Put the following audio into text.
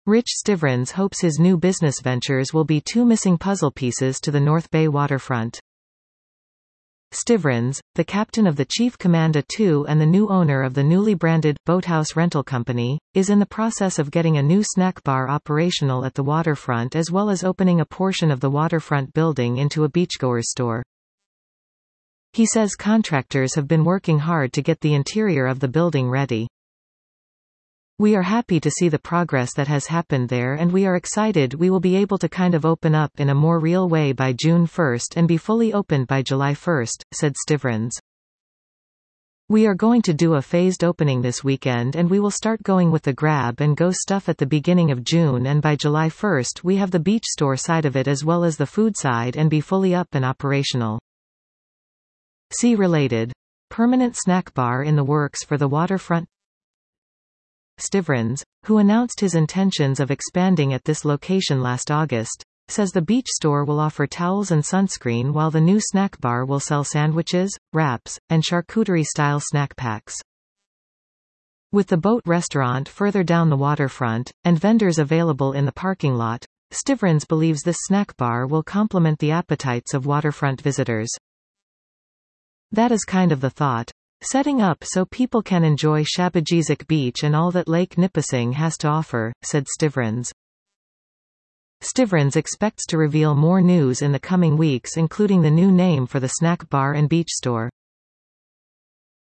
Rich Stivrins hopes his new business ventures will be two missing puzzle pieces to the North Bay waterfront. Stivrins, the captain of the Chief Commanda II and the new owner of the newly branded Boathouse Rental Company, is in the process of getting a new snack bar operational at the waterfront as well as opening a portion of the waterfront building into a beachgoers store. He says contractors have been working hard to get the interior of the building ready. We are happy to see the progress that has happened there, and we are excited we will be able to kind of open up in a more real way by June 1st and be fully opened by July 1st, said Stivrins. We are going to do a phased opening this weekend and we will start going with the grab and go stuff at the beginning of June, and by July 1st we have the beach store side of it as well as the food side and be fully up and operational. See related. Permanent snack bar in the works for the waterfront. Stivrins, who announced his intentions of expanding at this location last August, says the beach store will offer towels and sunscreen while the new snack bar will sell sandwiches, wraps, and charcuterie-style snack packs. With the boat restaurant further down the waterfront, and vendors available in the parking lot, Stivrins believes this snack bar will complement the appetites of waterfront visitors. That is kind of the thought. Setting up so people can enjoy Shabajizik Beach and all that Lake Nipissing has to offer, said Stivrins. Stivrins expects to reveal more news in the coming weeks, including the new name for the snack bar and beach store.